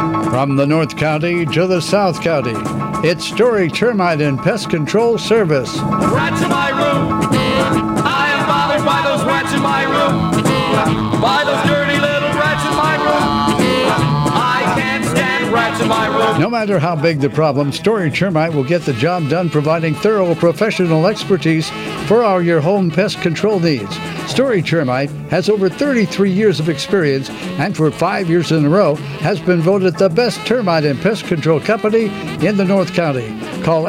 From the North County to the South County, it's Story Termite and Pest Control Service. Rats in my room. I am bothered by those rats in my room. By those dirty little rats in my room. I can't stand rats in my room. No matter how big the problem, Story Termite will get the job done, providing thorough professional expertise for all your home pest control needs. Story Termite has over 33 years of experience and for 5 years in a row has been voted the best termite and pest control company in the North County. Call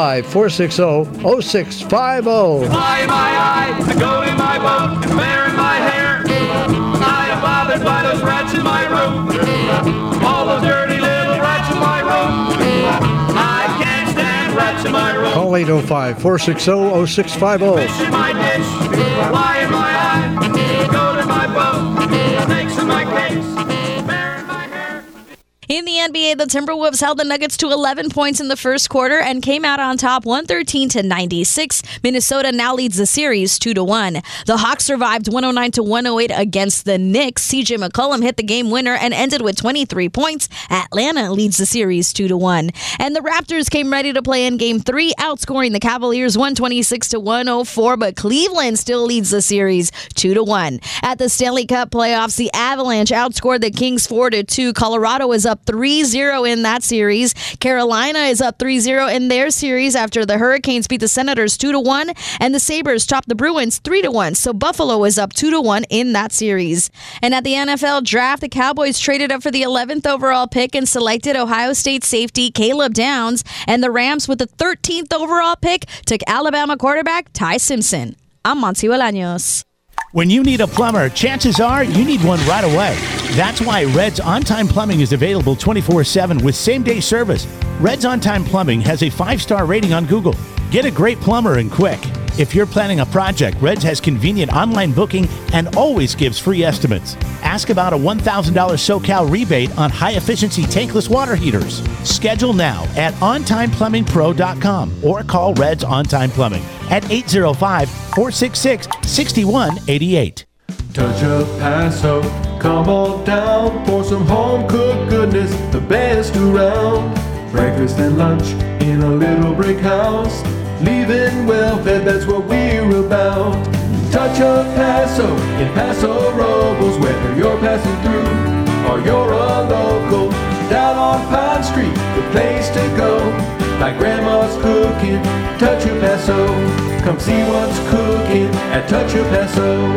805-460-0650. Fly in my eye, a goat in my boat, and bear in my hair. I am bothered by those rats in my room. All those dirty little rats in my room. I can't stand rats in my room. Call 805-460-0650. Fish in my dish, fly in my eye, goat in my boat, snakes in my case, bear in my hair. In the NBA, the Timberwolves held the Nuggets to 11 points in the first quarter and came out on top 113-96. Minnesota now leads the series 2-1. The Hawks survived 109-108 against the Knicks. CJ McCollum hit the game winner and ended with 23 points. Atlanta leads the series 2-1. And the Raptors came ready to play in Game 3, outscoring the Cavaliers 126-104, but Cleveland still leads the series 2-1. At the Stanley Cup playoffs, the Avalanche outscored the Kings 4-2. Colorado is up 3-0 in that series. Carolina is up 3-0 in their series after the Hurricanes beat the Senators 2-1, and the Sabres topped the Bruins 3-1. So Buffalo is up 2-1 in that series. And at the NFL draft, the Cowboys traded up for the 11th overall pick and selected Ohio State safety Caleb Downs, and the Rams with the 13th overall pick took Alabama quarterback Ty Simpson. I'm Monty Bolaños. When you need a plumber, chances are you need one right away. That's why Red's On-Time Plumbing is available 24/7 with same-day service. Red's On-Time Plumbing has a 5-star rating on Google. Get a great plumber and quick. If you're planning a project, Red's has convenient online booking and always gives free estimates. Ask about a $1,000 SoCal rebate on high-efficiency tankless water heaters. Schedule now at OnTimePlumbingPro.com or call Red's On-Time Plumbing at 805-466-6188. Touch of Paso, come on down for some home-cooked goodness, the best around. Breakfast and lunch in a little brick house. Leaving well-fed, that's what we're about. Touch of Paso in Paso Robles, whether you're passing through or you're a local. Down on Pine Street, the place to go. Like Grandma's cooking, Touch of Paso. Come see what's cooking at Touch of Paso.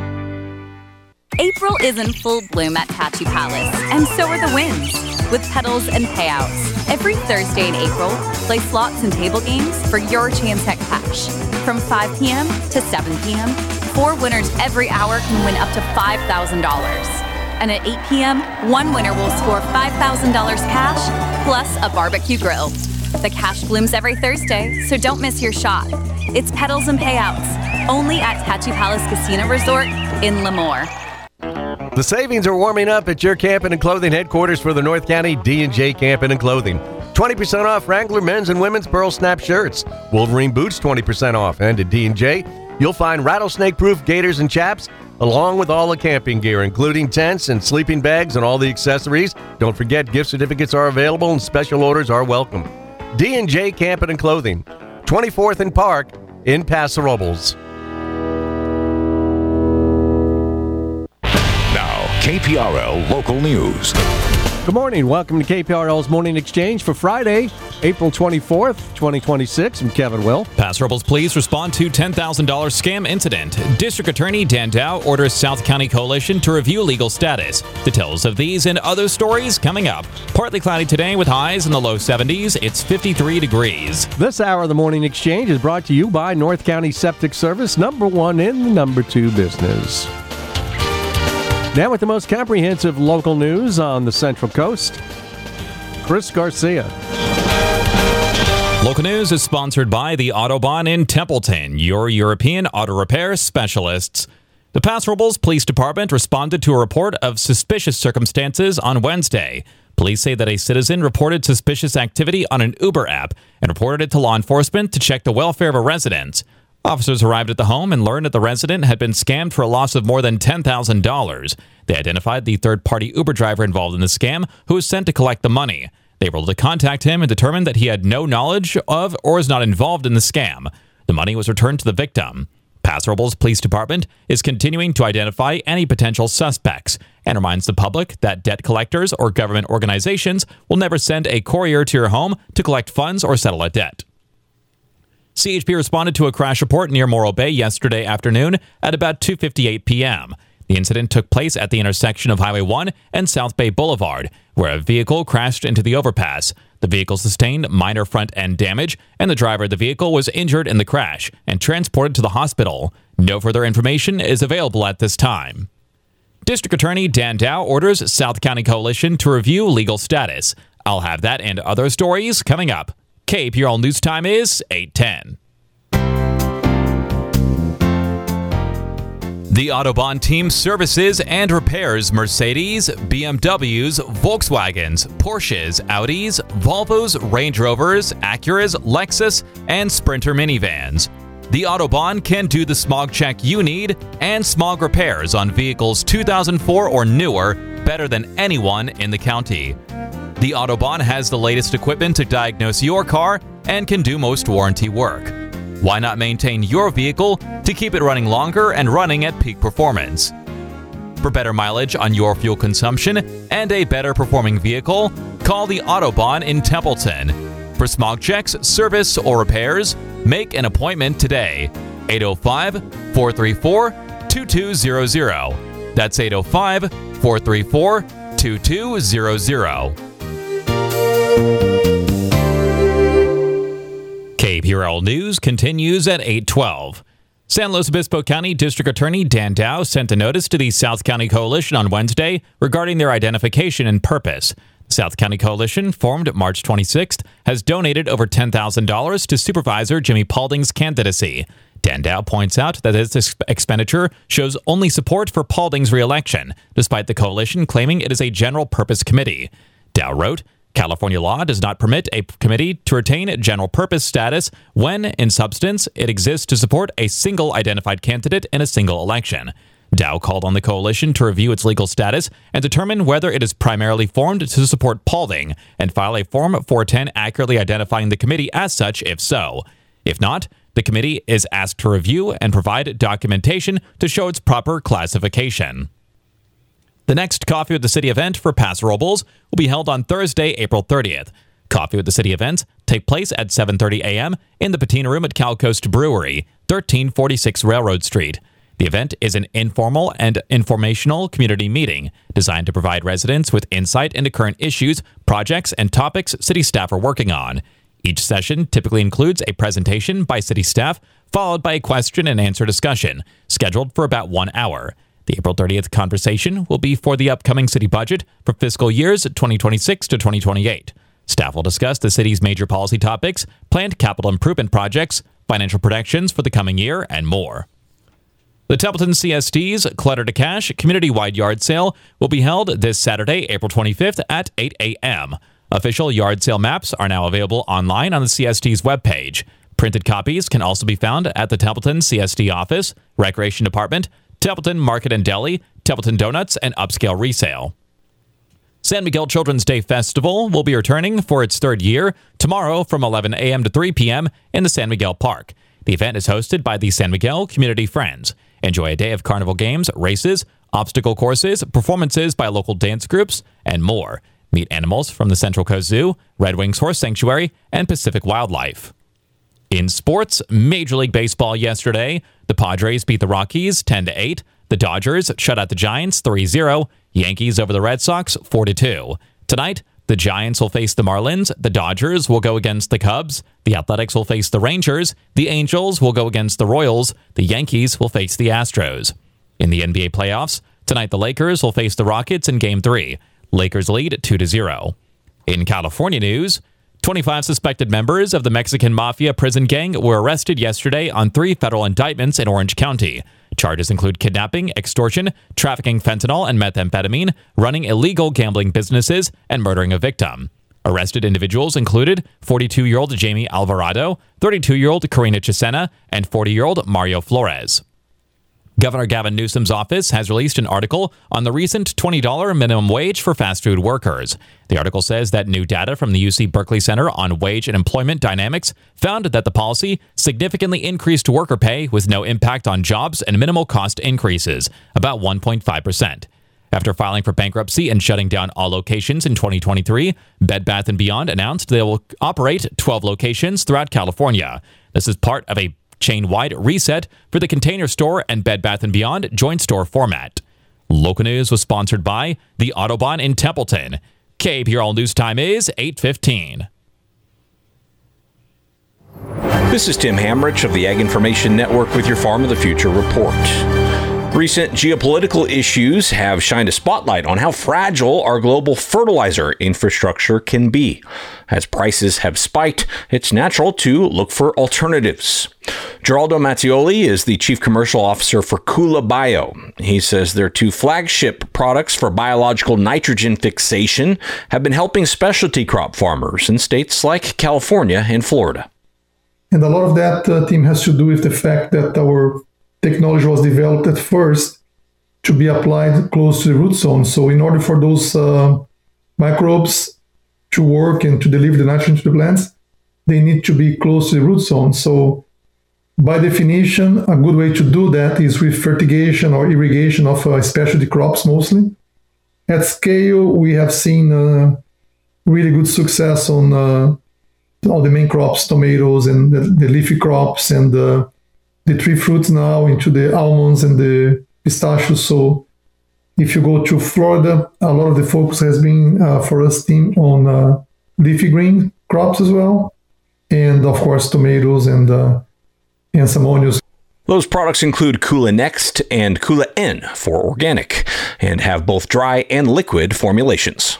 April is in full bloom at Tattoo Palace, and so are the wins, with petals and payouts. Every Thursday in April, play slots and table games for your chance at cash. From 5 p.m. to 7 p.m., 4 winners every hour can win up to $5,000. And at 8 p.m., 1 winner will score $5,000 cash, plus a barbecue grill. The cash blooms every Thursday, so don't miss your shot. It's petals and payouts, only at Tattoo Palace Casino Resort in Lemoore. The savings are warming up at your Camping and Clothing headquarters for the North County D&J Camping and Clothing. 20% off Wrangler men's and women's Pearl Snap shirts. Wolverine boots 20% off. And at D&J, you'll find rattlesnake-proof gaiters and chaps, along with all the camping gear, including tents and sleeping bags and all the accessories. Don't forget, gift certificates are available and special orders are welcome. D&J Camping and Clothing, 24th and Park in Paso Robles. KPRL Local News. Good morning. Welcome to KPRL's Morning Exchange for Friday, April 24th, 2026. I'm Kevin Will. Paso Robles police respond to $10,000 scam incident. District Attorney Dan Dow orders South County Coalition to review legal status. Details of these and other stories coming up. Partly cloudy today with highs in the low 70s. It's 53 degrees. This hour of the Morning Exchange is brought to you by North County Septic Service, #1 in the #2 business. Now with the most comprehensive local news on the Central Coast, Chris Garcia. Local news is sponsored by the Autobahn in Templeton, your European auto repair specialists. The Paso Robles Police Department responded to a report of suspicious circumstances on Wednesday. Police say that a citizen reported suspicious activity on an Uber app and reported it to law enforcement to check the welfare of a resident. Officers arrived at the home and learned that the resident had been scammed for a loss of more than $10,000. They identified the third-party Uber driver involved in the scam, who was sent to collect the money. They were able to contact him and determined that he had no knowledge of or was not involved in the scam. The money was returned to the victim. Paso Robles Police Department is continuing to identify any potential suspects and reminds the public that debt collectors or government organizations will never send a courier to your home to collect funds or settle a debt. CHP responded to a crash report near Morro Bay yesterday afternoon at about 2:58 p.m. The incident took place at the intersection of Highway 1 and South Bay Boulevard, where a vehicle crashed into the overpass. The vehicle sustained minor front-end damage, and the driver of the vehicle was injured in the crash and transported to the hospital. No further information is available at this time. District Attorney Dan Dow orders South County Coalition to review legal status. I'll have that and other stories coming up. KPRL News Time is 8:10. The Autobahn team services and repairs Mercedes, BMWs, Volkswagens, Porsches, Audis, Volvos, Range Rovers, Acuras, Lexus, and Sprinter minivans. The Autobahn can do the smog check you need and smog repairs on vehicles 2004 or newer better than anyone in the county. The Autobahn has the latest equipment to diagnose your car and can do most warranty work. Why not maintain your vehicle to keep it running longer and running at peak performance? For better mileage on your fuel consumption and a better performing vehicle, call the Autobahn in Templeton. For smog checks, service, or repairs, make an appointment today. 805-434-2200. That's 805-434-2200. KPRL News continues at 8:12. San Luis Obispo County District Attorney Dan Dow sent a notice to the South County Coalition on Wednesday regarding their identification and purpose. The South County Coalition, formed March 26th, has donated over $10,000 to Supervisor Jimmy Paulding's candidacy. Dan Dow points out that this expenditure shows only support for Paulding's re-election, despite the coalition claiming it is a general purpose committee. Dow wrote, California law does not permit a committee to retain general purpose status when, in substance, it exists to support a single identified candidate in a single election. Dow called on the coalition to review its legal status and determine whether it is primarily formed to support Paulding and file a Form 410 accurately identifying the committee as such if so. If not, the committee is asked to review and provide documentation to show its proper classification. The next Coffee with the City event for Paso Robles will be held on Thursday, April 30th. Coffee with the City events take place at 7:30 a.m. in the Patina Room at Cal Coast Brewery, 1346 Railroad Street. The event is an informal and informational community meeting designed to provide residents with insight into current issues, projects, and topics city staff are working on. Each session typically includes a presentation by city staff, followed by a question and answer discussion, scheduled for about 1 hour. The April 30th conversation will be for the upcoming city budget for fiscal years 2026 to 2028. Staff will discuss the city's major policy topics, planned capital improvement projects, financial projections for the coming year, and more. The Templeton CSD's Clutter to Cash community-wide yard sale will be held this Saturday, April 25th at 8 a.m. Official yard sale maps are now available online on the CSD's webpage. Printed copies can also be found at the Templeton CSD office, Recreation Department, Templeton Market and Deli, Templeton Donuts, and Upscale Resale. San Miguel Children's Day Festival will be returning for its third year tomorrow from 11 a.m. to 3 p.m. in the San Miguel Park. The event is hosted by the San Miguel Community Friends. Enjoy a day of carnival games, races, obstacle courses, performances by local dance groups, and more. Meet animals from the Central Coast Zoo, Red Wings Horse Sanctuary, and Pacific Wildlife. In sports, Major League Baseball yesterday, the Padres beat the Rockies 10-8. The Dodgers shut out the Giants 3-0. Yankees over the Red Sox 4-2. Tonight, the Giants will face the Marlins. The Dodgers will go against the Cubs. The Athletics will face the Rangers. The Angels will go against the Royals. The Yankees will face the Astros. In the NBA playoffs, tonight the Lakers will face the Rockets in Game 3. Lakers lead 2-0. In California news, 25 suspected members of the Mexican Mafia prison gang were arrested yesterday on 3 federal indictments in Orange County. Charges include kidnapping, extortion, trafficking fentanyl and methamphetamine, running illegal gambling businesses, and murdering a victim. Arrested individuals included 42-year-old Jamie Alvarado, 32-year-old Karina Chisena, and 40-year-old Mario Flores. Governor Gavin Newsom's office has released an article on the recent $20 minimum wage for fast food workers. The article says that new data from the UC Berkeley Center on Wage and Employment Dynamics found that the policy significantly increased worker pay with no impact on jobs and minimal cost increases, about 1.5%. After filing for bankruptcy and shutting down all locations in 2023, Bed Bath & Beyond announced they will operate 12 locations throughout California. This is part of a chain-wide reset for the Container Store and Bed Bath & Beyond joint store format. Local news was sponsored by the Autobahn in Templeton. KPRL News Time is 8:15. This is Tim Hamrich of the Ag Information Network with your Farm of the Future report. Recent geopolitical issues have shined a spotlight on how fragile our global fertilizer infrastructure can be. As prices have spiked, it's natural to look for alternatives. Geraldo Mattioli is the Chief Commercial Officer for Kula Bio. He says their two flagship products for biological nitrogen fixation have been helping specialty crop farmers in states like California and Florida. And a lot of that, Tim, has to do with the fact that our technology was developed at first to be applied close to the root zone. So in order for those microbes to work and to deliver the nitrogen to the plants, they need to be close to the root zone. So by definition, a good way to do that is with fertigation or irrigation of specialty crops mostly. At scale, we have seen really good success on all the main crops, tomatoes and the leafy crops and the tree fruits now into the almonds and the pistachios. So if you go to Florida, a lot of the focus has been for us, team, on leafy green crops as well. And of course, tomatoes and some onions. Those products include Kula Next and Kula N for organic and have both dry and liquid formulations.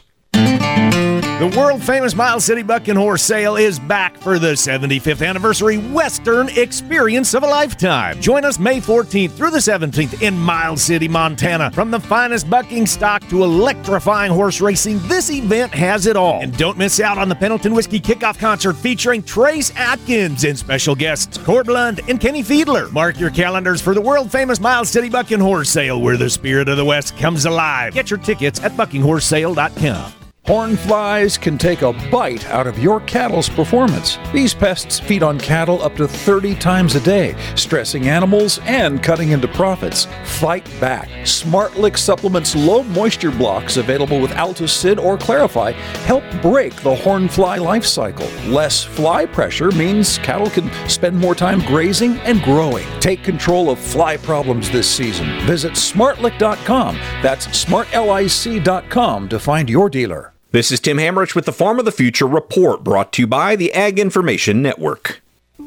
The world-famous Miles City Bucking Horse Sale is back for the 75th anniversary Western experience of a lifetime. Join us May 14th through the 17th in Miles City, Montana. From the finest bucking stock to electrifying horse racing, this event has it all. And don't miss out on the Pendleton Whiskey Kickoff Concert featuring Trace Atkins and special guests Cord Lund and Kenny Fiedler. Mark your calendars for the world-famous Miles City Bucking Horse Sale, where the spirit of the West comes alive. Get your tickets at buckinghorsesale.com. Horn flies can take a bite out of your cattle's performance. These pests feed on cattle up to 30 times a day, stressing animals and cutting into profits. Fight back. SmartLick Supplements low moisture blocks available with Altosid or Clarify help break the horn fly life cycle. Less fly pressure means cattle can spend more time grazing and growing. Take control of fly problems this season. Visit smartlick.com. That's smartlic.com to find your dealer. This is Tim Hamrich with the Farm of the Future report, brought to you by the Ag Information Network.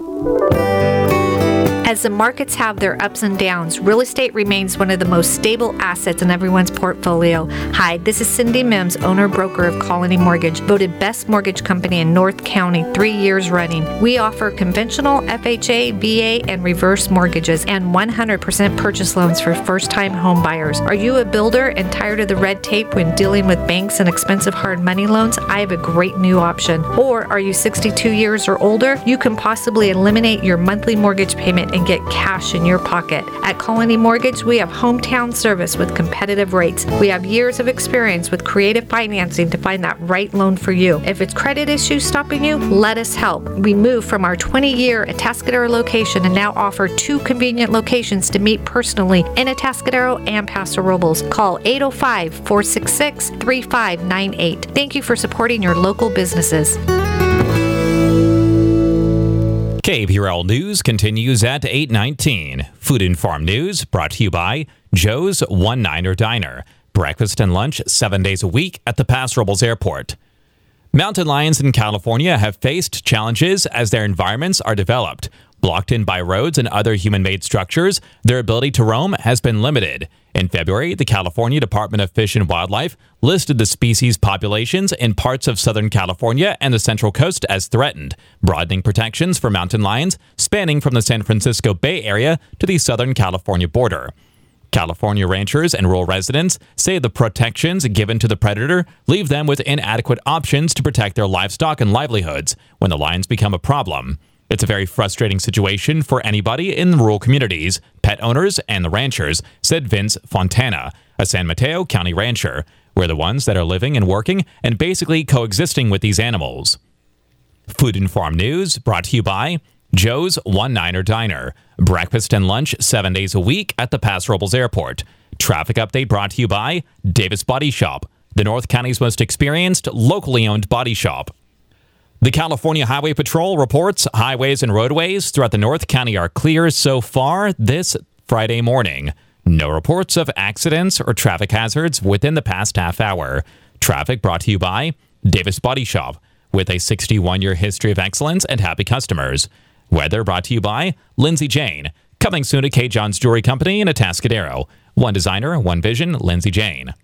As the markets have their ups and downs, real estate remains one of the most stable assets in everyone's portfolio. Hi, this is Cindy Mims, owner-broker of Colony Mortgage, voted best mortgage company in North County 3 years running. We offer conventional FHA, VA, and reverse mortgages and 100% purchase loans for first-time home buyers. Are you a builder and tired of the red tape when dealing with banks and expensive hard money loans? I have a great new option. Or are you 62 years or older? You can possibly eliminate your monthly mortgage payment and get cash in your pocket. At Colony Mortgage, we have hometown service with competitive rates. We have years of experience with creative financing to find that right loan for you. If it's credit issues stopping you, let us help. We moved from our 20-year Atascadero location and now offer 2 convenient locations to meet personally in Atascadero and Paso Robles. Call 805-466-3598. Thank you for supporting your local businesses. KPRL News continues at 8:19. Food and Farm News brought to you by Joe's One Niner Diner. Breakfast and lunch 7 days a week at the Paso Robles Airport. Mountain lions in California have faced challenges as their environments are developed. Blocked in by roads and other human-made structures, their ability to roam has been limited. In February, the California Department of Fish and Wildlife listed the species populations in parts of Southern California and the Central Coast as threatened, broadening protections for mountain lions spanning from the San Francisco Bay Area to the Southern California border. California ranchers and rural residents say the protections given to the predator leave them with inadequate options to protect their livestock and livelihoods when the lions become a problem. It's a very frustrating situation for anybody in rural communities, pet owners, and the ranchers, said Vince Fontana, a San Mateo County rancher. We're the ones that are living and working and basically coexisting with these animals. Food and Farm News brought to you by Joe's One-Niner Diner. Breakfast and lunch 7 days a week at the Paso Robles Airport. Traffic update brought to you by Davis Body Shop, the North County's most experienced, locally owned body shop. The California Highway Patrol reports highways and roadways throughout the North County are clear so far this Friday morning. No reports of accidents or traffic hazards within the past half hour. Traffic brought to you by Davis Body Shop, with a 61-year history of excellence and happy customers. Weather brought to you by Lindsay Jane, coming soon to K. John's Jewelry Company in Atascadero. One designer, one vision, Lindsay Jane.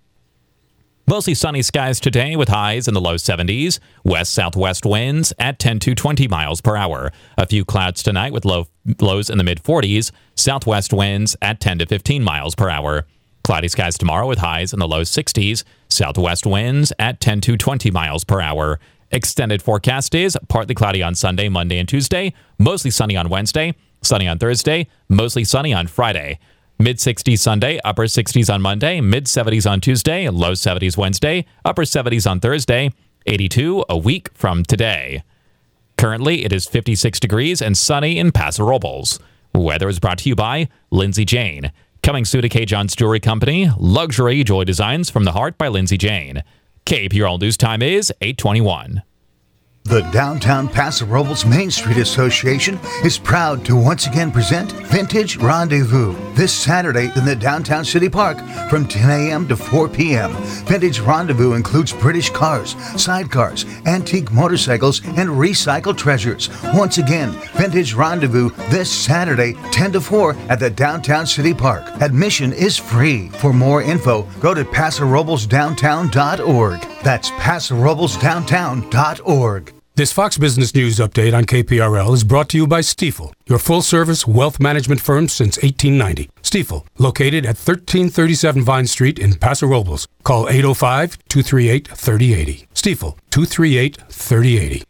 Mostly sunny skies today with highs in the low 70s. West-southwest winds at 10 to 20 miles per hour. A few clouds tonight with lows in the mid-40s. Southwest winds at 10 to 15 miles per hour. Cloudy skies tomorrow with highs in the low 60s. Southwest winds at 10 to 20 miles per hour. Extended forecast is partly cloudy on Sunday, Monday, and Tuesday. Mostly sunny on Wednesday. Sunny on Thursday. Mostly sunny on Friday. Mid-60s Sunday, upper 60s on Monday, mid-70s on Tuesday, low 70s Wednesday, upper 70s on Thursday, 82 a week from today. Currently, it is 56 degrees and sunny in Paso Robles. Weather is brought to you by Lindsay Jane. Coming soon to K. John's Jewelry Company, luxury jewelry designs from the heart by Lindsay Jane. KPRL News Time is 8:21. The Downtown Paso Robles Main Street Association is proud to once again present Vintage Rendezvous this Saturday in the Downtown City Park from 10 a.m. to 4 p.m. Vintage Rendezvous includes British cars, sidecars, antique motorcycles, and recycled treasures. Once again, Vintage Rendezvous this Saturday, 10 to 4 at the Downtown City Park. Admission is free. For more info, go to PasoRoblesDowntown.org. That's PasoRoblesDowntown.org. This Fox Business News update on KPRL is brought to you by Stifel, your full-service wealth management firm since 1890. Stifel, located at 1337 Vine Street in Paso Robles. Call 805-238-3080. Stifel, 238-3080.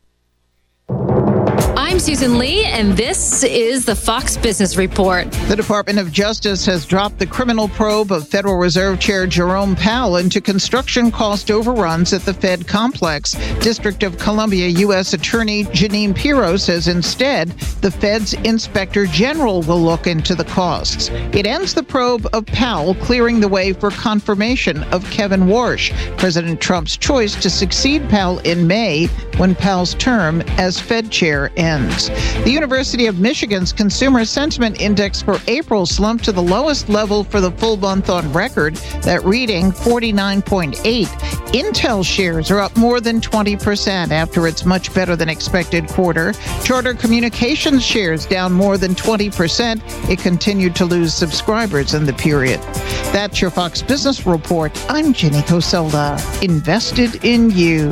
I'm Susan Lee, and this is the Fox Business Report. The Department of Justice has dropped the criminal probe of Federal Reserve Chair Jerome Powell into construction cost overruns at the Fed complex. District of Columbia U.S. Attorney Janine Pirro says instead, the Fed's Inspector General will look into the costs. It ends the probe of Powell, clearing the way for confirmation of Kevin Warsh, President Trump's choice to succeed Powell in May when Powell's term as Fed chair ends. The University of Michigan's Consumer Sentiment Index for April slumped to the lowest level for the full month on record, that reading 49.8. Intel shares are up more than 20% after its much better than expected quarter. Charter Communications shares down more than 20%. It continued to lose subscribers in the period. That's your Fox Business Report. I'm Jenny Coselda. Invested in you.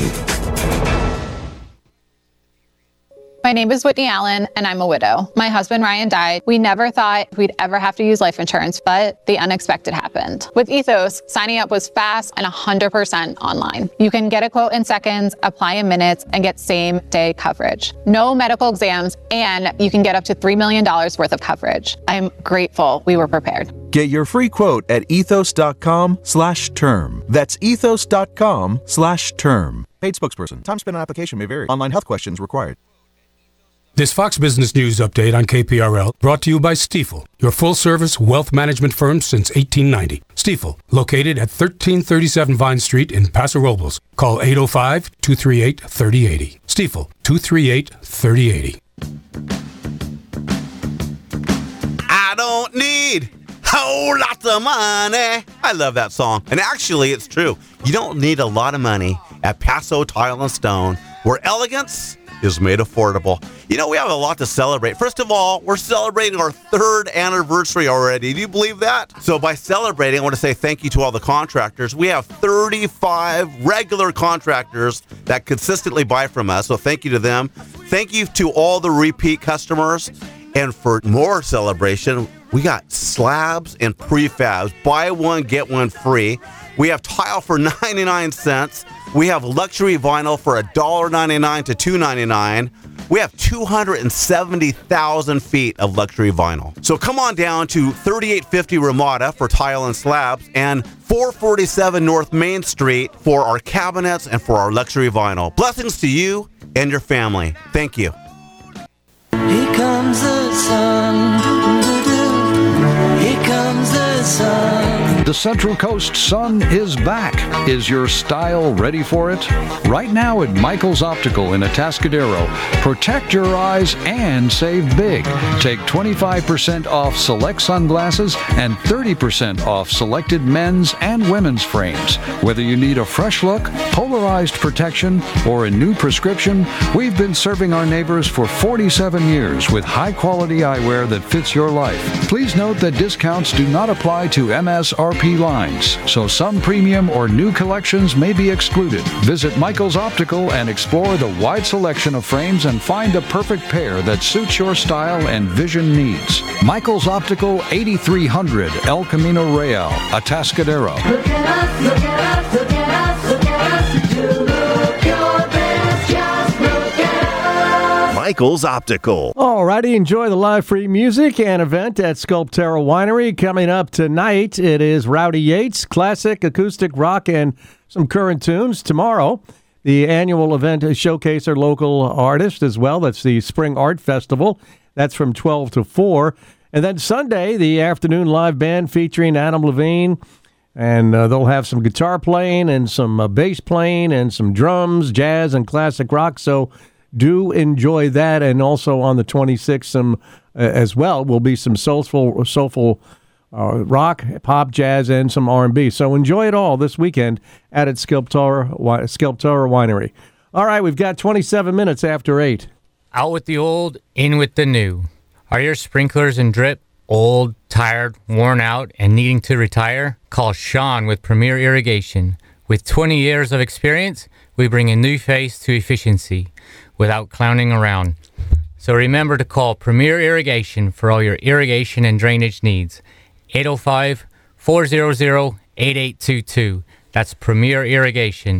My name is Whitney Allen, and I'm a widow. My husband, Ryan, died. We never thought we'd ever have to use life insurance, but the unexpected happened. With Ethos, signing up was fast and 100% online. You can get a quote in seconds, apply in minutes, and get same-day coverage. No medical exams, and you can get up to $3 million worth of coverage. I'm grateful we were prepared. Get your free quote at ethos.com/term. That's ethos.com/term. Paid spokesperson. Time spent on application may vary. Online health questions required. This Fox Business News update on KPRL brought to you by Stifel, your full-service wealth management firm since 1890. Stifel, located at 1337 Vine Street in Paso Robles. Call 805-238-3080. Stifel, 238-3080. I don't need whole lots of money. I love that song. And actually, it's true. You don't need a lot of money at Paso Tile and Stone, where elegance is made affordable. You know, we have a lot to celebrate. First of all, we're celebrating our 3rd anniversary already. Do you believe that? So by celebrating, I want to say thank you to all the contractors. We have 35 regular contractors that consistently buy from us. So thank you to them. Thank you to all the repeat customers. And for more celebration, We got slabs and prefabs. Buy one, get one free. We have tile for 99 cents. We have luxury vinyl for $1.99 to $2.99. We have 270,000 feet of luxury vinyl. So come on down to 3850 Ramada for tile and slabs and 447 North Main Street for our cabinets and for our luxury vinyl. Blessings to you and your family. Thank you. Here comes the sun. Here comes the sun. The Central Coast sun is back. Is your style ready for it? Right now at Michael's Optical in Atascadero, protect your eyes and save big. Take 25% off select sunglasses and 30% off selected men's and women's frames. Whether you need a fresh look, polarized protection, or a new prescription, we've been serving our neighbors for 47 years with high-quality eyewear that fits your life. Please note that discounts do not apply to MSRP lines, so some premium or new collections may be excluded. Visit Michael's Optical and explore the wide selection of frames and find the perfect pair that suits your style and vision needs. Michael's Optical, 8300 El Camino Real, Atascadero. Look at us, look at us, look at us, look at us. You look your best, just look at us. Michael's Optical. Alrighty, enjoy the live free music and event at Sculptera Winery. Coming up tonight, it is Rowdy Yates, classic, acoustic rock, and some current tunes. Tomorrow, the annual event showcase our local artists as well. That's the Spring Art Festival. That's from 12 to 4. And then Sunday, the afternoon live band featuring Adam Levine. And they'll have some guitar playing and some bass playing and some drums, jazz, and classic rock. So do enjoy that. And also on the 26th, some as well will be some soulful rock, pop, jazz, and some R&B. So enjoy it all this weekend at Sculptera Winery. All right, we've got 27 minutes after 8. Out with the old, in with the new. Are your sprinklers and drip old, tired, worn out, and needing to retire? Call Sean with Premier Irrigation. With 20 years of experience, we bring a new face to efficiency without clowning around. So remember to call Premier Irrigation for all your irrigation and drainage needs. 805-400-8822. That's Premier Irrigation.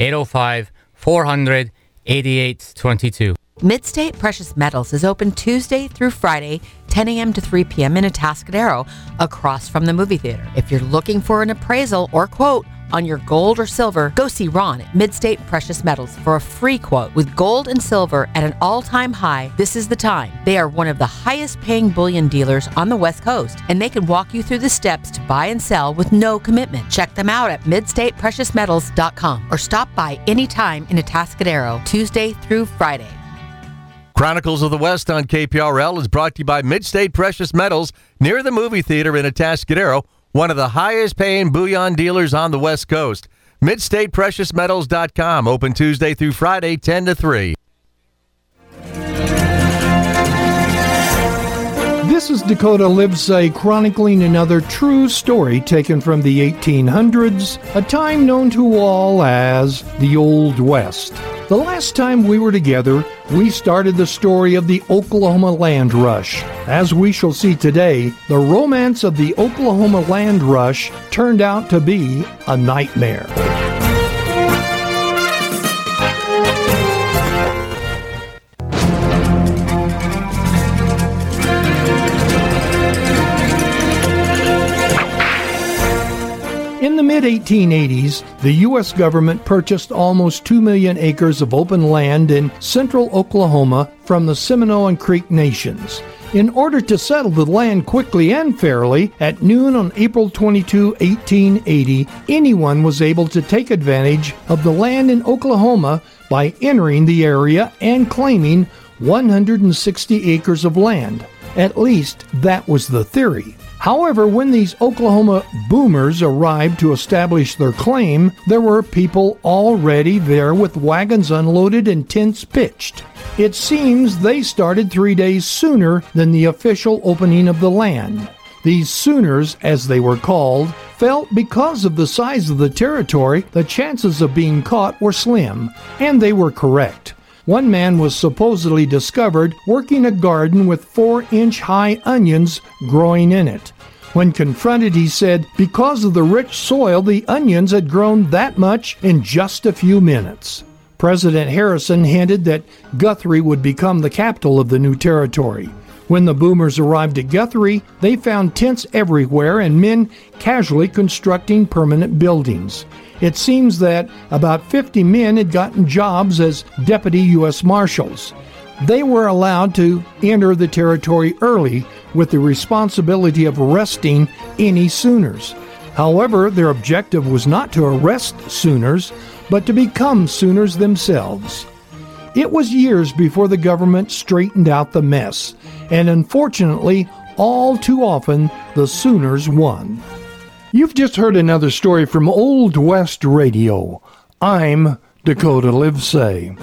805-400-8822. Midstate Precious Metals is open Tuesday through Friday, 10 a.m. to 3 p.m. in Atascadero, across from the movie theater. If you're looking for an appraisal or quote on your gold or silver, go see Ron at Midstate Precious Metals for a free quote. With gold and silver at an all-time high, this is the time. They are one of the highest-paying bullion dealers on the West Coast, and they can walk you through the steps to buy and sell with no commitment. Check them out at midstatepreciousmetals.com or stop by anytime in Atascadero, Tuesday through Friday. Chronicles of the West on KPRL is brought to you by Midstate Precious Metals near the movie theater in Atascadero, one of the highest-paying bullion dealers on the West Coast. MidstatePreciousMetals.com, open Tuesday through Friday, 10 to 3. This is Dakota Livesay chronicling another true story taken from the 1800s, a time known to all as the Old West. The last time we were together, we started the story of the Oklahoma Land Rush. As we shall see today, the romance of the Oklahoma Land Rush turned out to be a nightmare. In the mid-1880s, the U.S. government purchased almost 2 million acres of open land in central Oklahoma from the Seminole and Creek nations. In order to settle the land quickly and fairly, at noon on April 22, 1880, anyone was able to take advantage of the land in Oklahoma by entering the area and claiming 160 acres of land. At least that was the theory. However, when these Oklahoma boomers arrived to establish their claim, there were people already there with wagons unloaded and tents pitched. It seems they started 3 days sooner than the official opening of the land. These Sooners, as they were called, felt because of the size of the territory, the chances of being caught were slim, and they were correct. one man was supposedly discovered working a garden with 4-inch-high onions growing in it. When confronted, he said because of the rich soil, the onions had grown that much in just a few minutes. President Harrison hinted that Guthrie would become the capital of the new territory. When the boomers arrived at Guthrie, they found tents everywhere and men casually constructing permanent buildings. It seems that about 50 men had gotten jobs as deputy U.S. Marshals. They were allowed to enter the territory early with the responsibility of arresting any Sooners. However, their objective was not to arrest Sooners, but to become Sooners themselves. It was years before the government straightened out the mess, and unfortunately, all too often, the Sooners won. You've just heard another story from Old West Radio. I'm Dakota Livesay.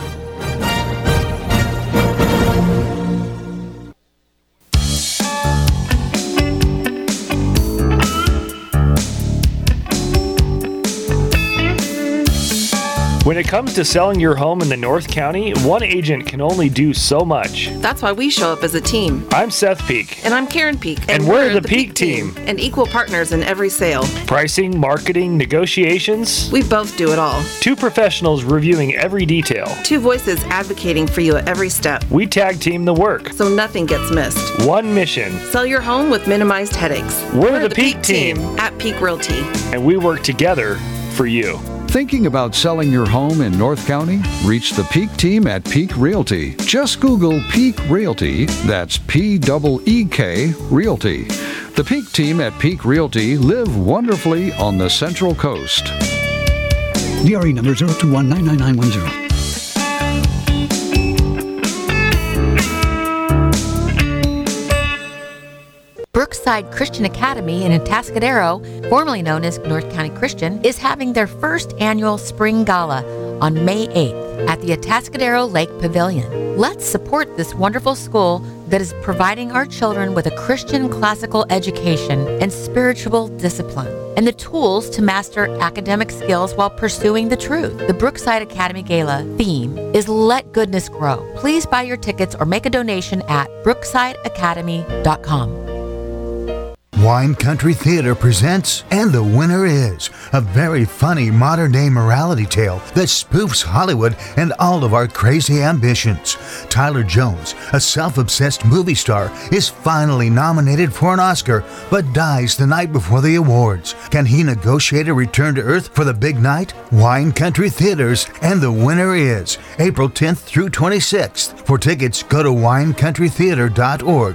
When it comes to selling your home in the North County, one agent can only do so much. That's why we show up as a team. I'm Seth Peak. And I'm Karen Peak. And we're the Peak team. And equal partners in every sale. Pricing, marketing, negotiations. We both do it all. 2 professionals reviewing every detail. 2 voices advocating for you at every step. We tag team the work, so nothing gets missed. One mission. Sell your home with minimized headaches. We're the Peak team. At Peak Realty. And we work together for you. Thinking about selling your home in North County? Reach the Peak team at Peak Realty. Just Google Peak Realty, that's P-E-E-K Realty. The Peak team at Peak Realty live wonderfully on the Central Coast. DRE number 021-99910. Brookside Christian Academy in Atascadero, formerly known as North County Christian, is having their first annual Spring Gala on May 8th at the Atascadero Lake Pavilion. Let's support this wonderful school that is providing our children with a Christian classical education and spiritual discipline, and the tools to master academic skills while pursuing the truth. The Brookside Academy Gala theme is Let Goodness Grow. Please buy your tickets or make a donation at brooksideacademy.com. Wine Country Theater presents And the Winner Is, a very funny modern-day morality tale that spoofs Hollywood and all of our crazy ambitions. Tyler Jones, a self-obsessed movie star, is finally nominated for an Oscar, but dies the night before the awards. Can he negotiate a return to Earth for the big night? Wine Country Theaters And the Winner Is, April 10th through 26th. For tickets, go to winecountrytheater.org,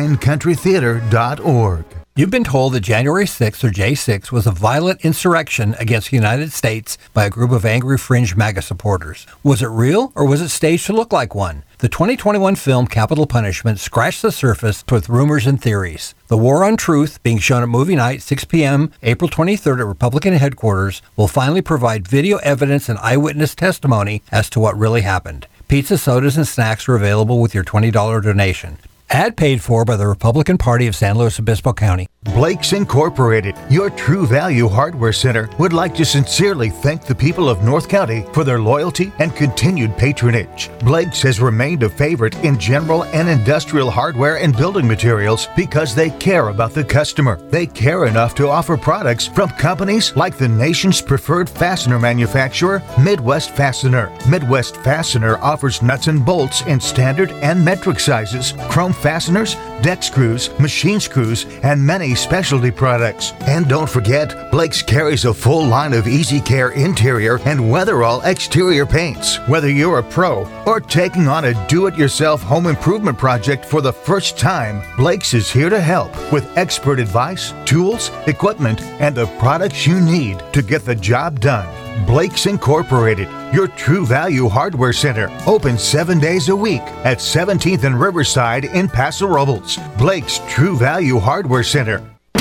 winecountrytheater.org. You've been told that January 6th, or J6, was a violent insurrection against the United States by a group of angry fringe MAGA supporters. Was it real, or was it staged to look like one? The 2021 film Capital Punishment scratched the surface with rumors and theories. The War on Truth, being shown at movie night, 6 p.m., April 23rd at Republican headquarters, will finally provide video evidence and eyewitness testimony as to what really happened. Pizza, sodas, and snacks are available with your $20 donation. Ad paid for by the Republican Party of San Luis Obispo County. Blake's Incorporated, your True Value Hardware Center, would like to sincerely thank the people of North County for their loyalty and continued patronage. Blake's has remained a favorite in general and industrial hardware and building materials because they care about the customer. They care enough to offer products from companies like the nation's preferred fastener manufacturer, Midwest Fastener. Midwest Fastener offers nuts and bolts in standard and metric sizes, chrome fasteners, deck screws, machine screws, and many specialty products. And don't forget, Blake's carries a full line of Easy Care interior and Weatherall exterior paints. Whether you're a pro or taking on a do-it-yourself home improvement project for the first time, Blake's is here to help with expert advice, tools, equipment, and the products you need to get the job done. Blake's Incorporated, your True Value Hardware Center, open 7 days a week at 17th and Riverside in Paso Robles. Blake's True Value Hardware Center.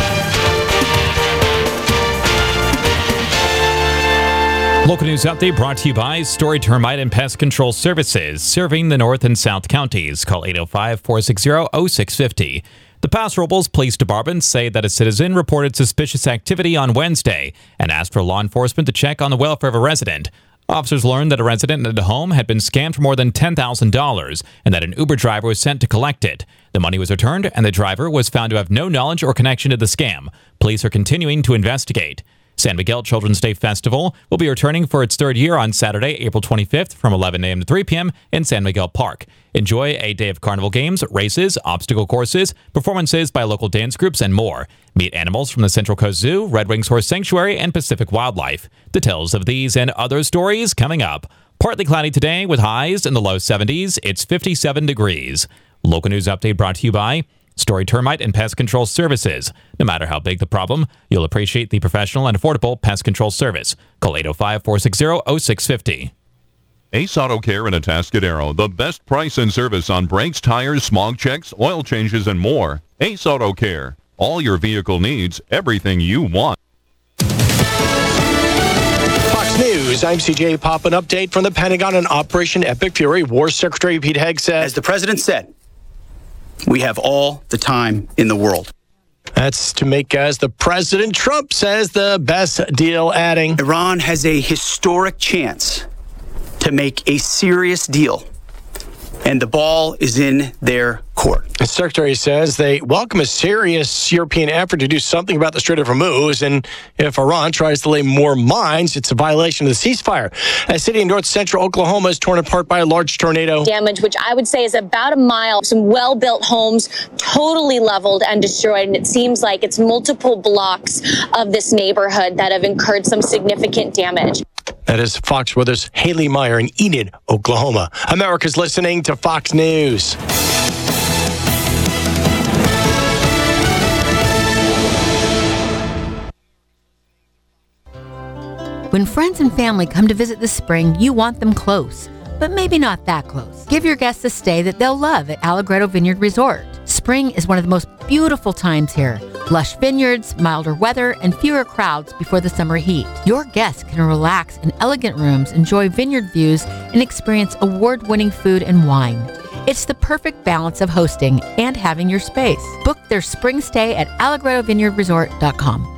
Local news update brought to you by Story Termite and Pest Control Services, serving the North and South counties. Call 805-460-0650. The Paso Robles Police Department say that a citizen reported suspicious activity on Wednesday and asked for law enforcement to check on the welfare of a resident. Officers learned that a resident at the home had been scammed for more than $10,000 and that an Uber driver was sent to collect it. The money was returned and the driver was found to have no knowledge or connection to the scam. Police are continuing to investigate. San Miguel Children's Day Festival will be returning for its third year on Saturday, April 25th from 11 a.m. to 3 p.m. in San Miguel Park. Enjoy a day of carnival games, races, obstacle courses, performances by local dance groups, and more. Meet animals from the Central Coast Zoo, Red Wings Horse Sanctuary, and Pacific Wildlife. Details of these and other stories coming up. Partly cloudy today with highs in the low 70s. It's 57 degrees. Local news update brought to you by Story Termite and Pest Control Services. No matter how big the problem, you'll appreciate the professional and affordable pest control service. Call 805-460-0650. Ace Auto Care in Atascadero, the best price and service on brakes, tires, smog checks, oil changes, and more. Ace Auto Care, all your vehicle needs, everything you want. Fox News, I'm CJ Pop. An update from the Pentagon on Operation Epic Fury. War Secretary Pete Hegg says, as the president said, we have all the time in the world. That's to make, as the President Trump says, the best deal, adding, Iran has a historic chance to make a serious deal, and the ball is in their court. The Secretary says they welcome a serious European effort to do something about the Strait of Hormuz, and if Iran tries to lay more mines, it's a violation of the ceasefire. A city in north central Oklahoma is torn apart by a large tornado. Damage, which I would say is about a mile. Some well-built homes totally leveled and destroyed, and it seems like it's multiple blocks of this neighborhood that have incurred some significant damage. That is Fox Weather's Haley Meyer in Enid, Oklahoma. America's listening to Fox News. When friends and family come to visit this spring, you want them close, but maybe not that close. Give your guests a stay that they'll love at Allegretto Vineyard Resort. Spring is one of the most beautiful times here. Lush vineyards, milder weather, and fewer crowds before the summer heat. Your guests can relax in elegant rooms, enjoy vineyard views, and experience award-winning food and wine. It's the perfect balance of hosting and having your space. Book their spring stay at allegrettovineyardresort.com.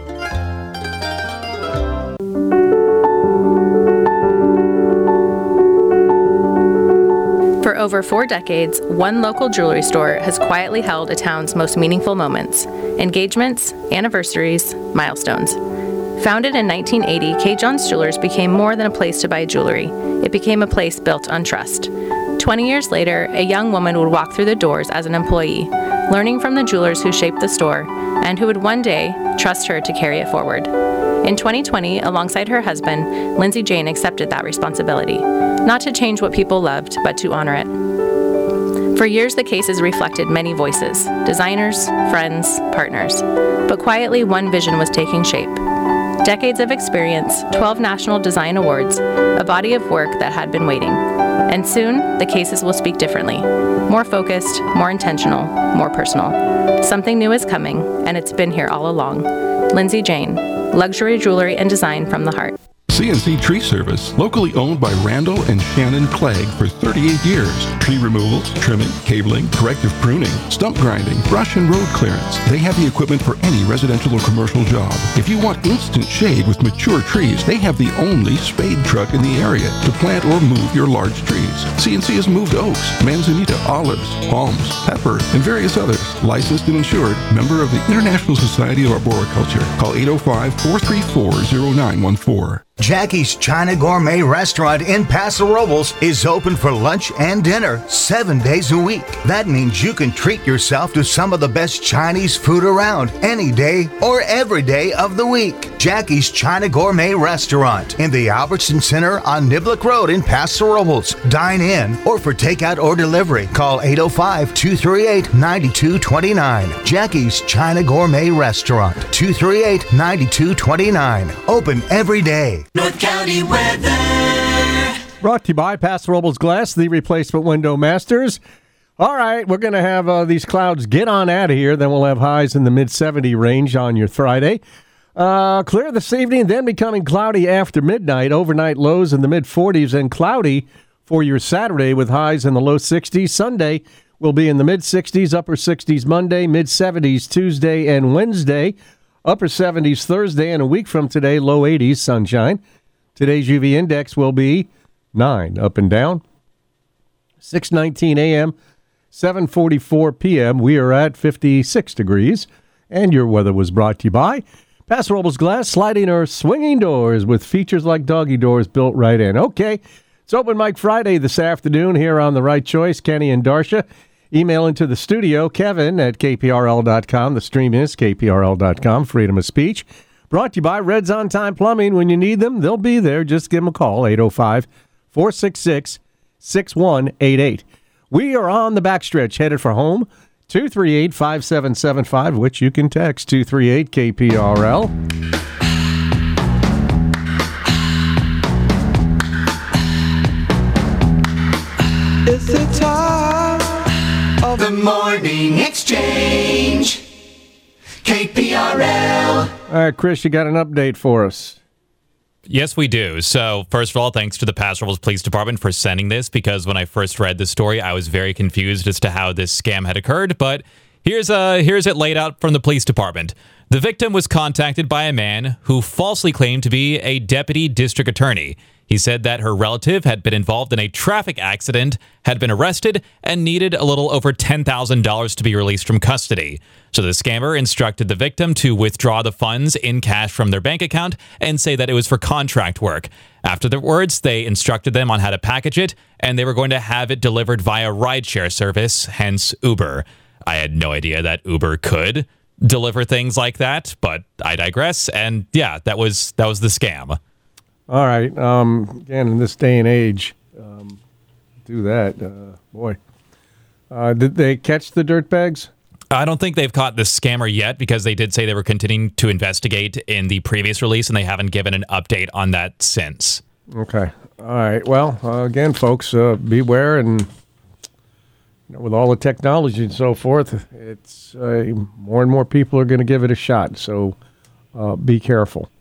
For over 4 decades, one local jewelry store has quietly held a town's most meaningful moments, engagements, anniversaries, milestones. Founded in 1980, K. John's Jewelers became more than a place to buy jewelry. It became a place built on trust. 20 years later, a young woman would walk through the doors as an employee, learning from the jewelers who shaped the store and who would one day trust her to carry it forward. In 2020, alongside her husband, Lindsay Jane accepted that responsibility, not to change what people loved, but to honor it. For years, the cases reflected many voices, designers, friends, partners. But quietly, one vision was taking shape. Decades of experience, 12 national design awards, a body of work that had been waiting. And soon, the cases will speak differently. More focused, more intentional, more personal. Something new is coming, and it's been here all along. Lindsay Jane, luxury jewelry and design from the heart. CNC Tree Service, locally owned by Randall and Shannon Clegg for 38 years. Tree removals, trimming, cabling, corrective pruning, stump grinding, brush and road clearance. They have the equipment for any residential or commercial job. If you want instant shade with mature trees, they have the only spade truck in the area to plant or move your large trees. CNC has moved oaks, manzanita, olives, palms, pepper, and various others. Licensed and insured, member of the International Society of Arboriculture. Call 805-434-0914. Jackie's China Gourmet Restaurant in Paso Robles is open for lunch and dinner 7 days a week. That means you can treat yourself to some of the best Chinese food around any day or every day of the week. Jackie's China Gourmet Restaurant in the Albertson Center on Niblick Road in Paso Robles. Dine in or for takeout or delivery, call 805-238-9229. Jackie's China Gourmet Restaurant, 238-9229. Open every day. North County weather. Brought to you by Paso Robles Glass, the replacement window masters. All right, we're going to have these clouds get on out of here. Then we'll have highs in the mid-70 range on your Friday. Clear this evening, then becoming cloudy after midnight. Overnight lows in the mid-40s and cloudy for your Saturday with highs in the low 60s. Sunday will be in the mid-60s, upper 60s Monday, mid-70s Tuesday and Wednesday. Upper 70s Thursday, and a week from today, low 80s, sunshine. Today's UV index will be 9, up and down. 6:19 a.m., 7:44 p.m., we are at 56 degrees. And your weather was brought to you by Paso Robles Glass, sliding or swinging doors with features like doggy doors built right in. Okay, it's Open Mic Friday this afternoon here on The Right Choice. Kenny and Darsha. Email into the studio, Kevin at kprl.com. The stream is kprl.com, freedom of speech. Brought to you by Reds On Time Plumbing. When you need them, they'll be there. Just give them a call, 805-466-6188. We are on the backstretch, headed for home, 238-5775, which you can text 238-KPRL. It's the time of the morning exchange. KPRL. All right, Chris, you got an update for us. Yes, we do. So, first of all, thanks to the Paso Robles Police Department for sending this, because when I first read the story, I was very confused as to how this scam had occurred. But here's it laid out from the police department. The victim was contacted by a man who falsely claimed to be a deputy district attorney. He said that her relative had been involved in a traffic accident, had been arrested, and needed a little over $10,000 to be released from custody. So the scammer instructed the victim to withdraw the funds in cash from their bank account and say that it was for contract work. Afterwards, they instructed them on how to package it, and they were going to have it delivered via rideshare service, hence Uber. I had no idea that Uber could deliver things like that, but I digress. And yeah, that was the scam. All right. Again, in this day and age, do that. Boy. Did they catch the dirtbags? I don't think they've caught the scammer yet, because they did say they were continuing to investigate in the previous release, and they haven't given an update on that since. Okay. All right. Well, again, folks, beware. And with all the technology and so forth, it's more and more people are going to give it a shot. So be careful.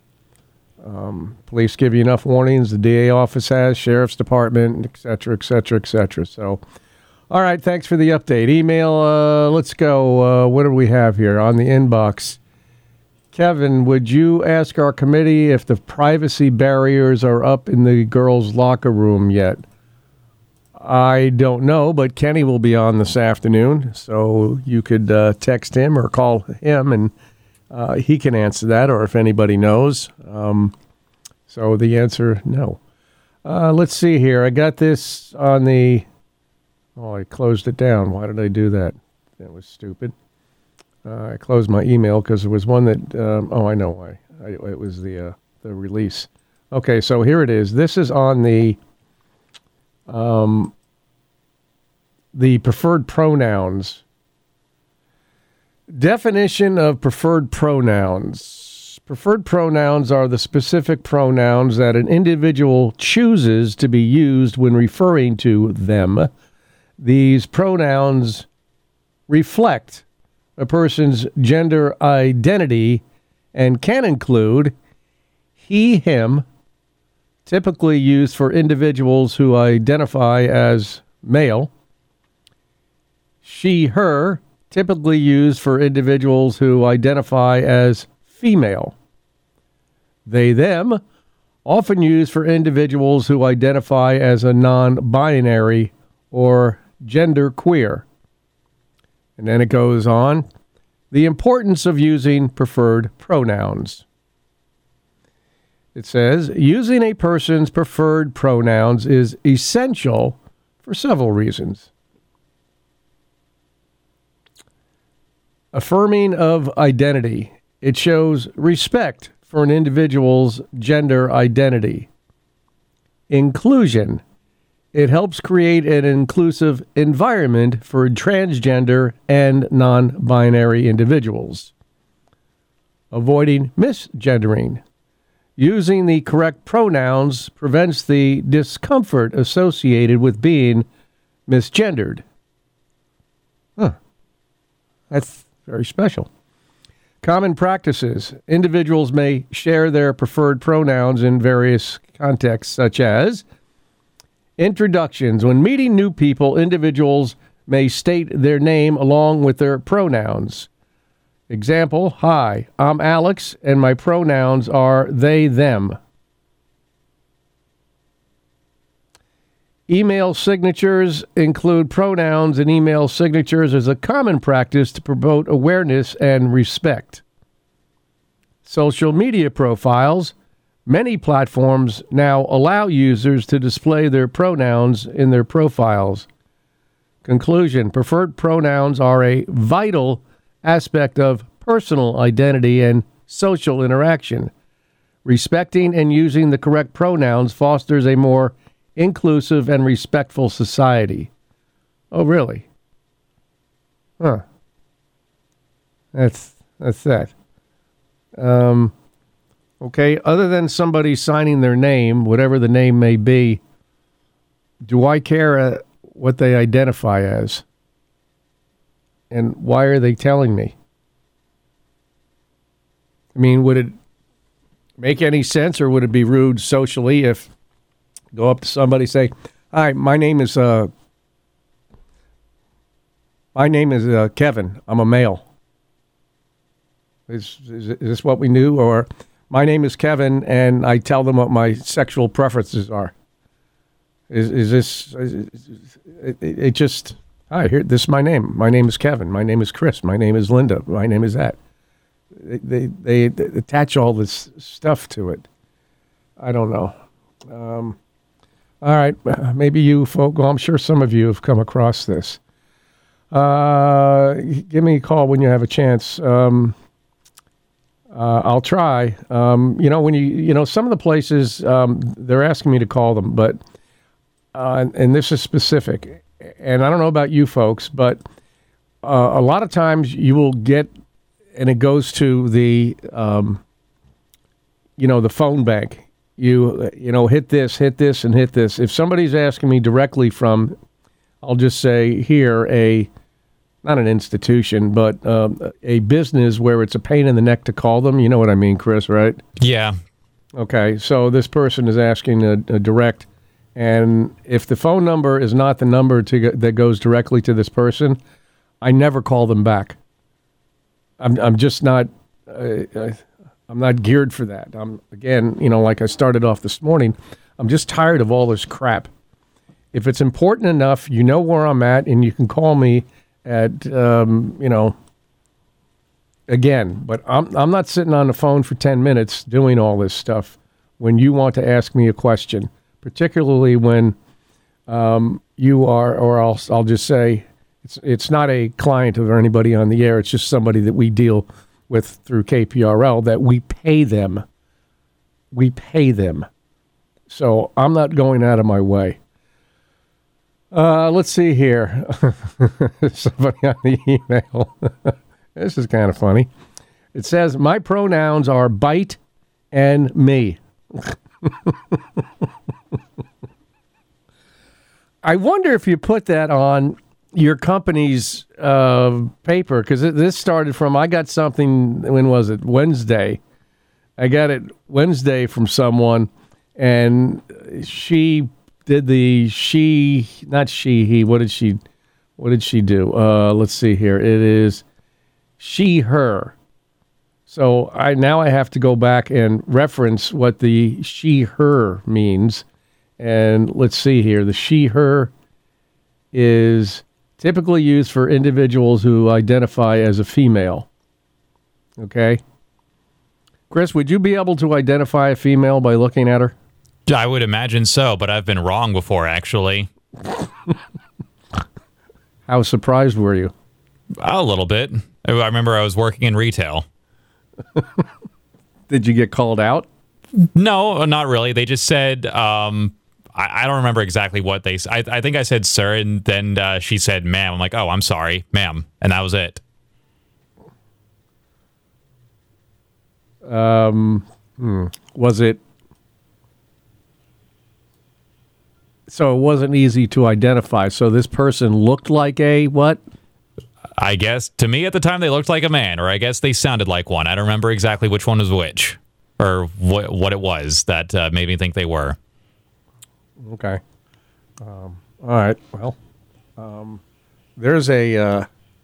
Police give you enough warnings. The DA office has, Sheriff's Department, et cetera, et cetera, et cetera. So, all right, thanks for the update. Email, let's go. What do we have here on the inbox? Kevin, would you ask our committee if the privacy barriers are up in the girls' locker room yet? I don't know, but Kenny will be on this afternoon, so you could text him or call him, and he can answer that, or if anybody knows. So the answer, no. Let's see here. I got this on the... Oh, I closed it down. Why did I do that? That was stupid. I closed my email because there was one that... I know why. It was the release. Okay, so here it is. This is on the preferred pronouns. Definition of preferred pronouns. Preferred pronouns are the specific pronouns that an individual chooses to be used when referring to them. These pronouns reflect a person's gender identity and can include he, him, typically used for individuals who identify as male, she, her, typically used for individuals who identify as female, they, them, often used for individuals who identify as a non-binary or gender queer. And then it goes on. The importance of using preferred pronouns. It says, using a person's preferred pronouns is essential for several reasons. Affirming of identity. It shows respect for an individual's gender identity. Inclusion. It helps create an inclusive environment for transgender and non-binary individuals. Avoiding misgendering. Using the correct pronouns prevents the discomfort associated with being misgendered. That's very special. Common practices. Individuals may share their preferred pronouns in various contexts, such as introductions. When meeting new people, individuals may state their name along with their pronouns. Example, hi, I'm Alex, and my pronouns are they, them. Email signatures include pronouns in email signatures as a common practice to promote awareness and respect. Social media profiles. Many platforms now allow users to display their pronouns in their profiles. Conclusion. Preferred pronouns are a vital aspect of personal identity and social interaction. Respecting and using the correct pronouns fosters a more inclusive and respectful society. Oh, really? Huh. That's that. Okay, other than somebody signing their name, whatever the name may be, do I care what they identify as? And why are they telling me? I mean, would it make any sense, or would it be rude socially if go up to somebody and say, "Hi, my name is Kevin. I'm a male." Is this what we knew? Or my name is Kevin, and I tell them what my sexual preferences are. Is this? It just, hi, here. This is my name. My name is Kevin. My name is Chris. My name is Linda. My name is that. They attach all this stuff to it. I don't know. All right, maybe you folk. Well, I'm sure some of you have come across this. Give me a call when you have a chance. I'll try. When some of the places they're asking me to call them, but and this is specific. And I don't know about you folks, but a lot of times you will get, and it goes to the the phone bank. You hit this, and hit this. If somebody's asking me directly from, I'll just say here, not an institution, but a business where it's a pain in the neck to call them. You know what I mean, Chris, right? Yeah. Okay, so this person is asking a direct, and if the phone number is not the number that goes directly to this person, I never call them back. I'm just not... I'm not geared for that. Like I started off this morning, I'm just tired of all this crap. If it's important enough, you know where I'm at, and you can call me at, again. But I'm not sitting on the phone for 10 minutes doing all this stuff when you want to ask me a question, particularly when you are, or I'll just say, it's not a client or anybody on the air. It's just somebody that we deal with through KPRL, that we pay them. We pay them. So I'm not going out of my way. Let's see here. Somebody on the email. This is kind of funny. It says, my pronouns are bite and me. I wonder if you put that on your company's paper, because this started from, I got something, when was it? Wednesday. I got it Wednesday from someone, and she did he, what did she do? Let's see here. It is she, her. So I have to go back and reference what the she, her means. And let's see here. The she, her is typically used for individuals who identify as a female. Okay? Chris, would you be able to identify a female by looking at her? I would imagine so, but I've been wrong before, actually. How surprised were you? A little bit. I remember I was working in retail. Did you get called out? No, not really. They just said... I don't remember exactly what they said. I think I said sir, and then she said ma'am. I'm like, oh, I'm sorry, ma'am. And that was it. Was it... So it wasn't easy to identify. So this person looked like a what? I guess, to me at the time, they looked like a man, or I guess they sounded like one. I don't remember exactly which one was which, or what it was that made me think they were. Okay. All right. Well, there's a.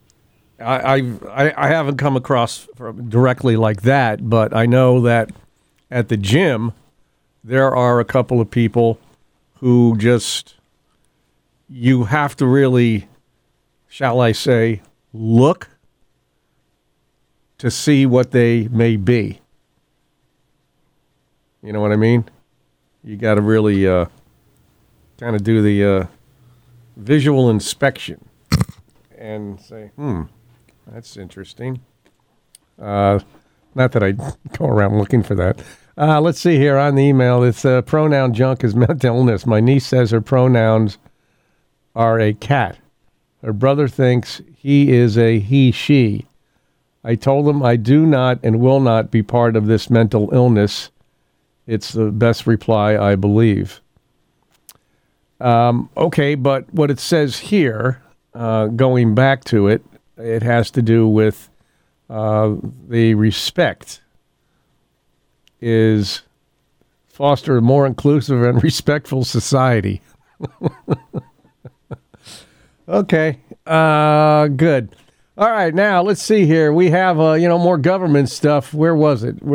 I haven't come across directly like that, but I know that at the gym there are a couple of people who just you have to really, shall I say, look to see what they may be. You know what I mean? You got to really kind of do the visual inspection and say, that's interesting. Not that I go around looking for that. Let's see here on the email. It's pronoun junk is mental illness. My niece says her pronouns are a cat. Her brother thinks he is a he, she. I told him I do not and will not be part of this mental illness. It's the best reply, I believe. Okay, but what it says here, going back to it, it has to do with the respect is foster a more inclusive and respectful society. Okay, good. All right, now let's see here. We have, more government stuff. Where was it?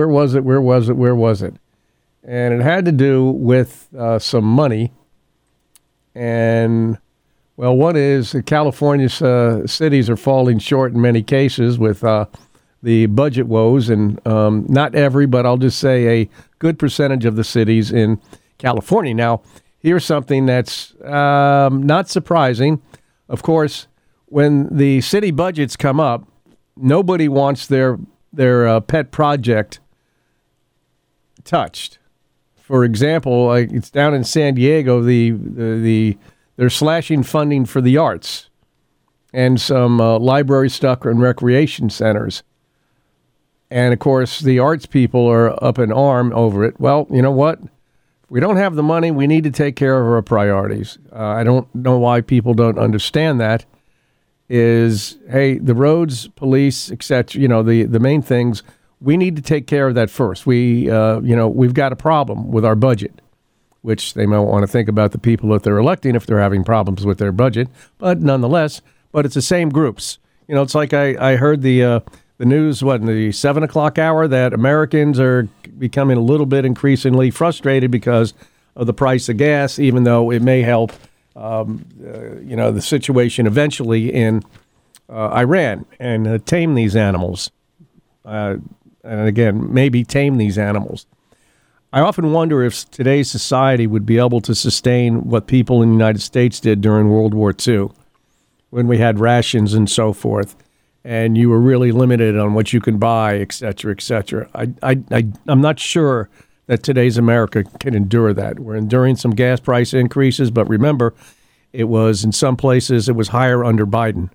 And it had to do with some money. And, well, one is California's cities are falling short in many cases with the budget woes. And not every, but I'll just say a good percentage of the cities in California. Now, here's something that's not surprising. Of course, when the city budgets come up, nobody wants their pet project touched. For example, it's down in San Diego. They're slashing funding for the arts and some library stuff and recreation centers. And of course, the arts people are up in arm over it. Well, you know what? If we don't have the money, we need to take care of our priorities. I don't know why people don't understand that. Is, hey, the roads, police, etc., the main things, we need to take care of that first. We've got a problem with our budget, which they might want to think about the people that they're electing if they're having problems with their budget. But nonetheless, it's the same groups. It's like I heard the news, in the 7 o'clock hour, that Americans are becoming a little bit increasingly frustrated because of the price of gas, even though it may help the situation eventually in Iran and tame these animals. And again, maybe tame these animals. I often wonder if today's society would be able to sustain what people in the United States did during World War II, when we had rations and so forth, and you were really limited on what you can buy, et cetera, et cetera. I'm not sure that today's America can endure that. We're enduring some gas price increases, but remember, in some places, it was higher under Biden.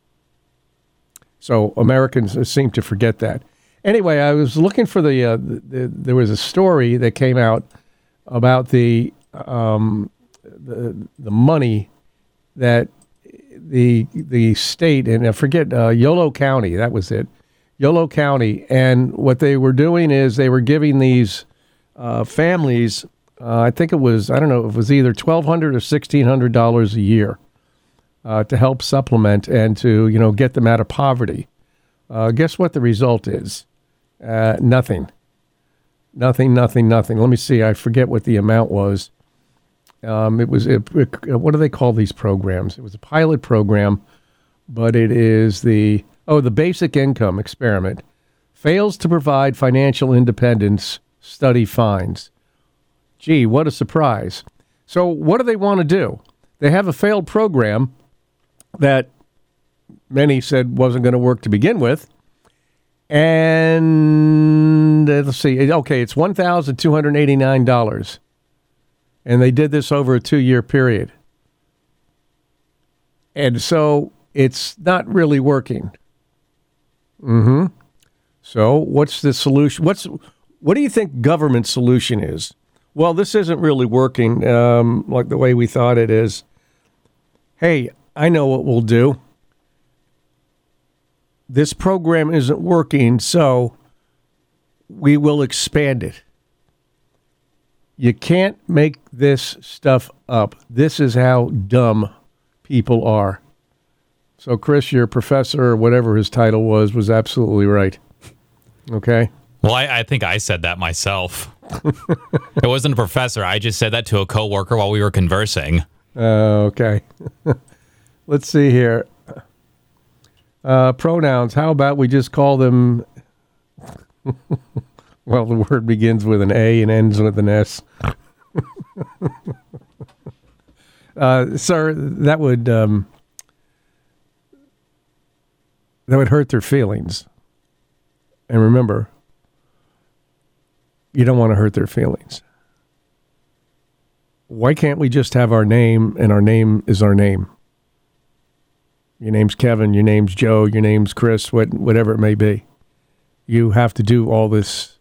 So Americans seem to forget that. Anyway, I was looking for there was a story that came out about the money that the state, and I forget, Yolo County, that was it, Yolo County, and what they were doing is they were giving these families, I think it was, I don't know, it was either $1,200 or $1,600 a year to help supplement and to, get them out of poverty. Guess what the result is? Nothing. Let me see. I forget what the amount was. It was, what do they call these programs? It was a pilot program, but it is the basic income experiment. Fails to provide financial independence, study finds. Gee, what a surprise. So what do they want to do? They have a failed program that many said wasn't going to work to begin with. And let's see. Okay, it's $1,289. And they did this over a 2-year period. And so it's not really working. So what's the solution? What do you think government solution is? Well, this isn't really working like the way we thought it is. Hey, I know what we'll do. This program isn't working, so we will expand it. You can't make this stuff up. This is how dumb people are. So, Chris, your professor, or whatever his title was absolutely right. Okay? Well, I think I said that myself. It wasn't a professor. I just said that to a coworker while we were conversing. Okay. Let's see here. Pronouns. How about we just call them... Well, the word begins with an A and ends with an S. Sir, that would hurt their feelings. And remember, you don't want to hurt their feelings. Why can't we just have our name, and our name is our name? Your name's Kevin, your name's Joe, your name's Chris, whatever it may be. You have to do all this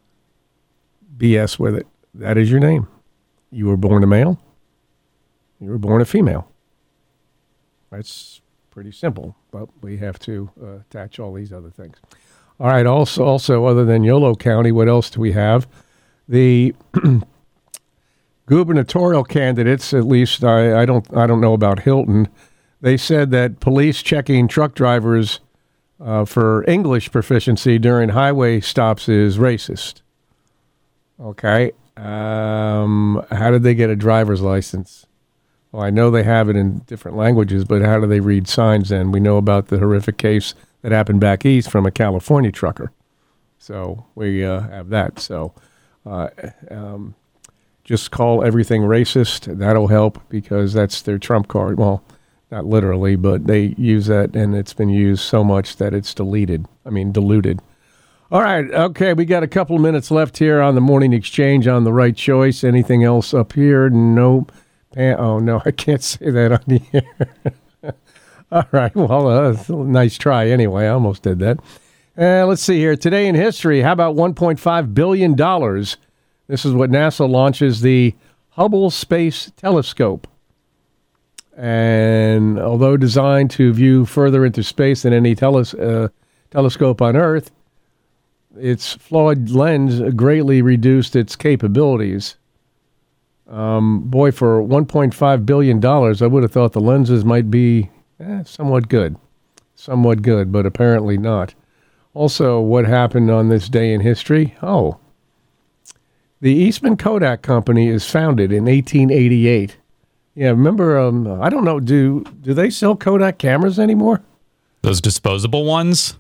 BS with it. That is your name. You were born a male. You were born a female. That's pretty simple, but we have to attach all these other things. All right, also, other than Yolo County, what else do we have? The gubernatorial candidates, at least I don't know about Hilton, they said that police checking truck drivers for English proficiency during highway stops is racist. Okay. How did they get a driver's license? Well, I know they have it in different languages, but how do they read signs then? We know about the horrific case that happened back east from a California trucker. So we have that. So just call everything racist. That'll help because that's their trump card. Well, not literally, but they use that, and it's been used so much that it's diluted. All right, okay, we got a couple of minutes left here on the Morning Exchange on The Right Choice. Anything else up here? Nope. Oh, no, I can't say that on the air. All right, well, nice try anyway. I almost did that. Let's see here. Today in history, how about $1.5 billion? This is what NASA launches the Hubble Space Telescope. And although designed to view further into space than any telescope on Earth, its flawed lens greatly reduced its capabilities. Boy, for $1.5 billion, I would have thought the lenses might be somewhat good, but apparently not. Also, what happened on this day in history? Oh, the Eastman Kodak Company is founded in 1888. Yeah, remember, I don't know, do they sell Kodak cameras anymore? Those disposable ones?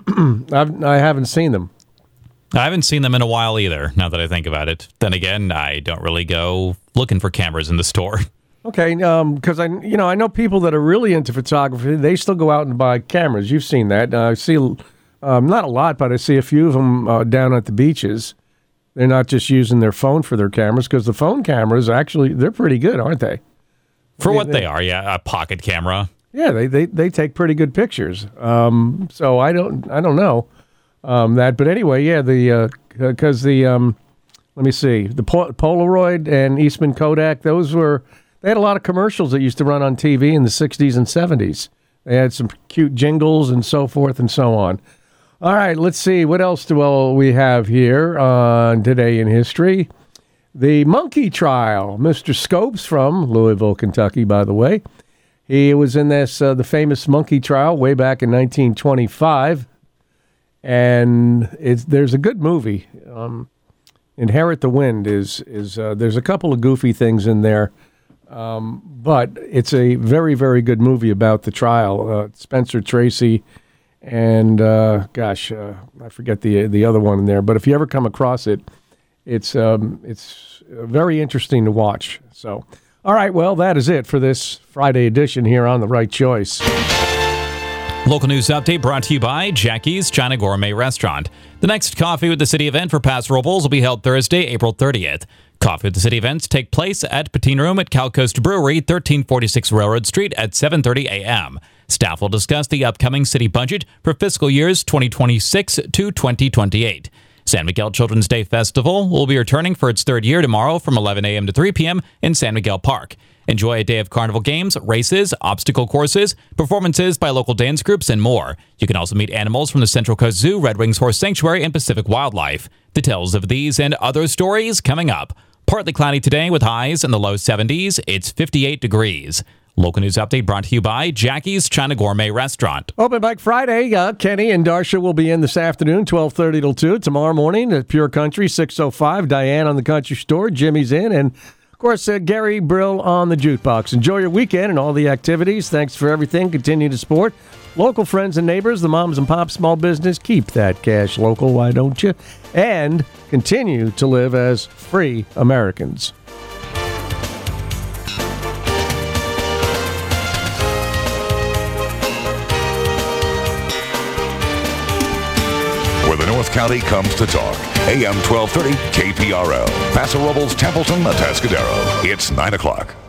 I haven't seen them. I haven't seen them in a while either, now that I think about it. Then again, I don't really go looking for cameras in the store. Okay, because I know people that are really into photography. They still go out and buy cameras. You've seen that. I see not a lot, but I see a few of them down at the beaches. They're not just using their phone for their cameras, because the phone cameras actually they're pretty good, aren't they? For what they are, yeah, a pocket camera. Yeah, they take pretty good pictures. So I don't know that, but anyway, yeah, because let me see, the Polaroid and Eastman Kodak, they had a lot of commercials that used to run on TV in the 60s and 70s. They had some cute jingles and so forth and so on. All right, let's see, what else do we have here on Today in History? The monkey trial. Mr. Scopes from Louisville, Kentucky, by the way. He was in this the famous monkey trial way back in 1925. And there's a good movie. Inherit the Wind is there's a couple of goofy things in there. But it's a very, very good movie about the trial. Spencer Tracy and I forget the other one in there. But if you ever come across it, it's very interesting to watch. So, all right, well, that is it for this Friday edition here on The Right Choice. Local news update brought to you by Jackie's China Gourmet Restaurant. The next Coffee with the City event for Pass Robles will be held Thursday, April 30th. Coffee with the City events take place at Patine Room at Cal Coast Brewery, 1346 Railroad Street at 7:30 a.m. Staff will discuss the upcoming city budget for fiscal years 2026 to 2028. San Miguel Children's Day Festival will be returning for its third year tomorrow from 11 a.m. to 3 p.m. in San Miguel Park. Enjoy a day of carnival games, races, obstacle courses, performances by local dance groups, and more. You can also meet animals from the Central Coast Zoo, Red Wings Horse Sanctuary, and Pacific Wildlife. Details of these and other stories coming up. Partly cloudy today with highs in the low 70s. It's 58 degrees. Local news update brought to you by Jackie's China Gourmet Restaurant. Open Mic Friday. Kenny and Darsha will be in this afternoon, 12:30 till 2. Tomorrow morning at Pure Country, 6:05. Diane on the Country Store. Jimmy's in. And Of course, Gary Brill on the jukebox. Enjoy your weekend and all the activities. Thanks for everything. Continue to support local friends and neighbors, the moms and pops small business. Keep that cash local, why don't you? And continue to live as free Americans. Where the North County comes to talk. AM 1230 KPRL. Paso Robles, Templeton, Atascadero. It's 9 o'clock.